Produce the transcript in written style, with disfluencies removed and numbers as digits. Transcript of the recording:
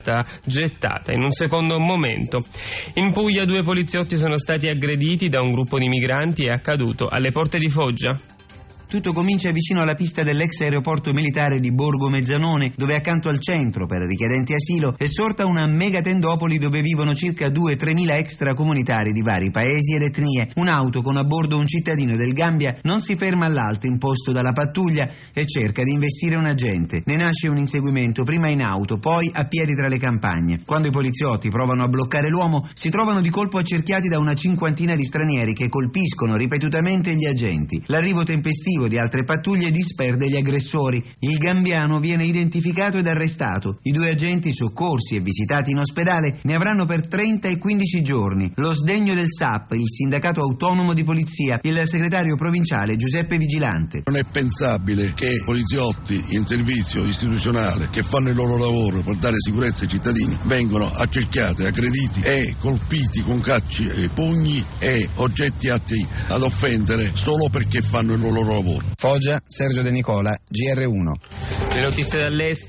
gettata in un secondo momento. In Puglia 2 poliziotti sono stati aggrediti da un gruppo di migranti. È accaduto alle porte di Foggia. Tutto comincia vicino alla pista dell'ex aeroporto militare di Borgo Mezzanone, dove accanto al centro per richiedenti asilo è sorta una mega tendopoli dove vivono circa 2-3 mila extracomunitari di vari paesi ed etnie. Un'auto con a bordo un cittadino del Gambia non si ferma all'alto imposto dalla pattuglia e cerca di investire un agente. Ne nasce un inseguimento, prima in auto, poi a piedi tra le campagne. Quando i poliziotti provano a bloccare l'uomo, si trovano di colpo accerchiati da una cinquantina di stranieri che colpiscono ripetutamente gli agenti. L'arrivo tempestivo di altre pattuglie disperde gli aggressori. Il gambiano viene identificato ed arrestato. I 2 agenti soccorsi e visitati in ospedale ne avranno per 30 e 15 giorni. Lo sdegno del SAP, il sindacato autonomo di polizia, il segretario provinciale Giuseppe Vigilante. Non è pensabile che poliziotti in servizio istituzionale che fanno il loro lavoro per dare sicurezza ai cittadini vengono accerchiati, aggrediti e colpiti con calci e pugni e oggetti atti ad offendere solo perché fanno il loro lavoro. Foggia, Sergio De Nicola, GR1. Le notizie dall'est.